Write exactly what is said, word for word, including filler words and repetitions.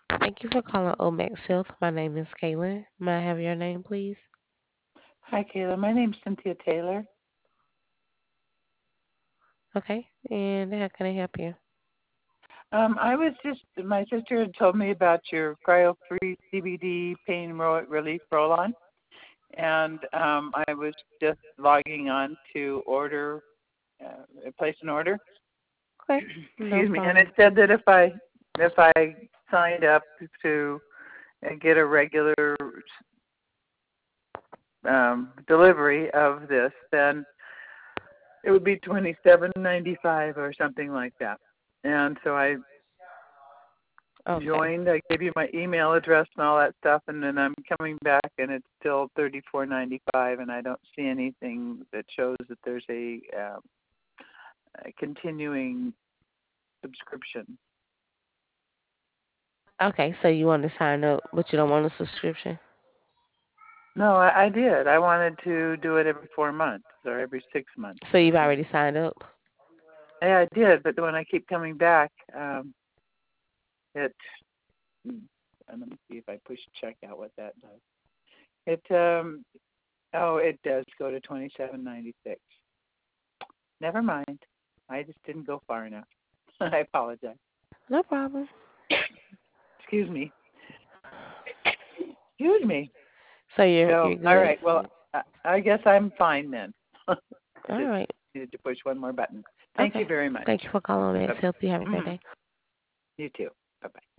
Thank you for calling Omex Health. My name is Kaylin. May I have your name, please? Hi, Kayla. My name's Cynthia Taylor. Okay. And how can I help you? Um, I was just, my sister had told me about your cryo-free C B D pain ro- relief roll-on, and um, I was just logging on to order, uh, place an order. Okay. No Excuse me. And it problem. said that if I if I signed up to uh, get a regular um, delivery of this, then it would be twenty seven ninety five or something like that. And so I Okay. joined. I gave you my email address and all that stuff, and then I'm coming back, and it's still thirty four ninety five, and I don't see anything that shows that there's a, um, a continuing subscription. Okay. So you want to sign up, but you don't want a subscription? No, I, I did. I wanted to do it every four months or every six months So or you've already something. signed up? Yeah, I did, but when I keep coming back, um, it. mm, and let me see if I push checkout what that does. It um oh it does go to twenty seven ninety six. Never mind. I just didn't go far enough. I apologize. No problem. Excuse me. Excuse me. So you're So you're all good. right. Well, I, I guess I'm fine then. I All just right. needed to push one more button. Thank you Okay. very much. Thank you for calling Bye Omex bye. Health. You have a great Mm-hmm. day. You too. Bye bye.